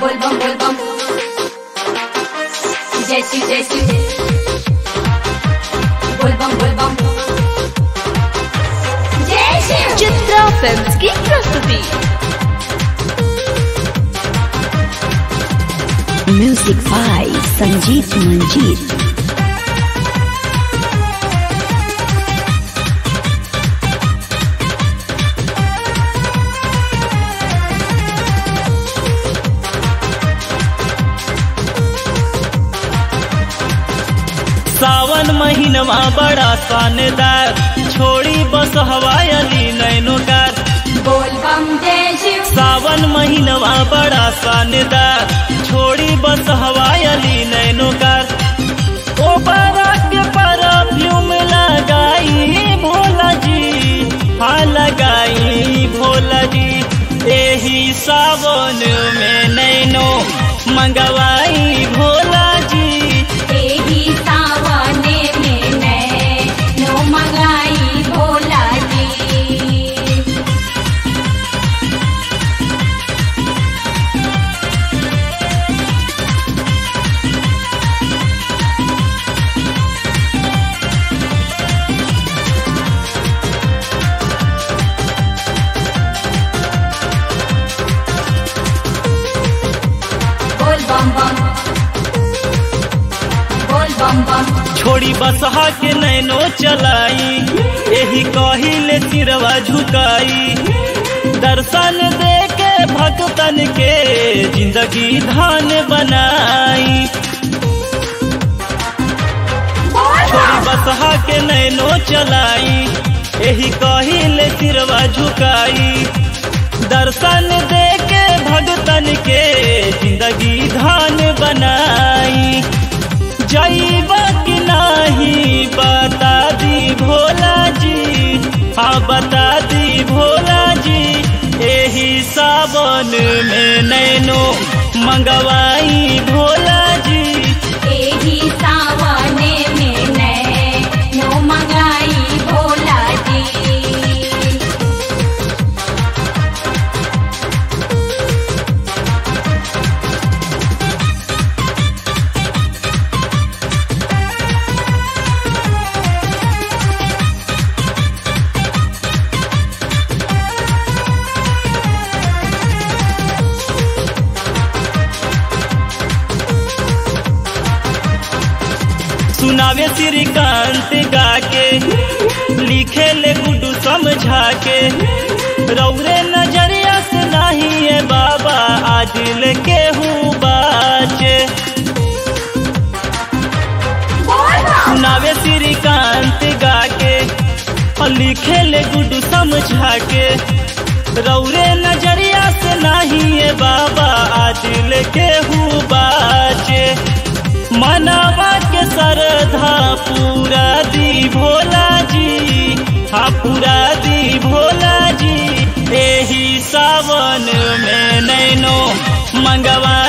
बोल बम जय शिव बोल बम जय शिव। चित्रा फिल्म्स की प्रस्तुति। Music by Sanjeet Manjeer. सावन महीनवा बड़ा शानदार, छोड़ी बस हवायली नैनोकार। बोल बम जय शिव। सावन महीनवा बड़ा शानदार, छोड़ी बस हवायली नैनोकार। ओ बारात परफ्यूम लगाई भोला जी, हाँ लगाई भोला जी। एही सावन में नैनो मंगवाई भोला जी। एही सावने में नैनो मंगाई भोला जी। बोल बम बम छोड़ी बसहा के नैनो चलाई, यही कहिले सिरवा झुकाई। दर्शन दे के भक्तन के जिंदगी धान बनाई। छोड़ी बसहा के नैनो चलाई, यही कहिले सिरवा झुकाई। दर्शन दे के भक्तन के जिंदगी धान बनाई। जाइबा कि नाही बता दी भोला जी, हाँ बता दी भोला जी। एही सावन में नैनो मंगवाई भोला जी। एही सावने में नैनो मंगाई भोला जी। सुनावे श्रीकांत गाके, लिखे ले गुड्डू समझा के। रौरे नजरिया से नहीं है बाबा आज लेके हूँ बाचे। सुनावे श्रीकांत गाके, लिखे ले गुड्डू समझा के। रौरे नजरिया से नहीं है बाबा आज लेके हूँ बाचे। मनावा के श्रद्धा पूरा दी भोला जी, हाँ पूरा दी भोला जी। एही सावन में नैनो मंगवा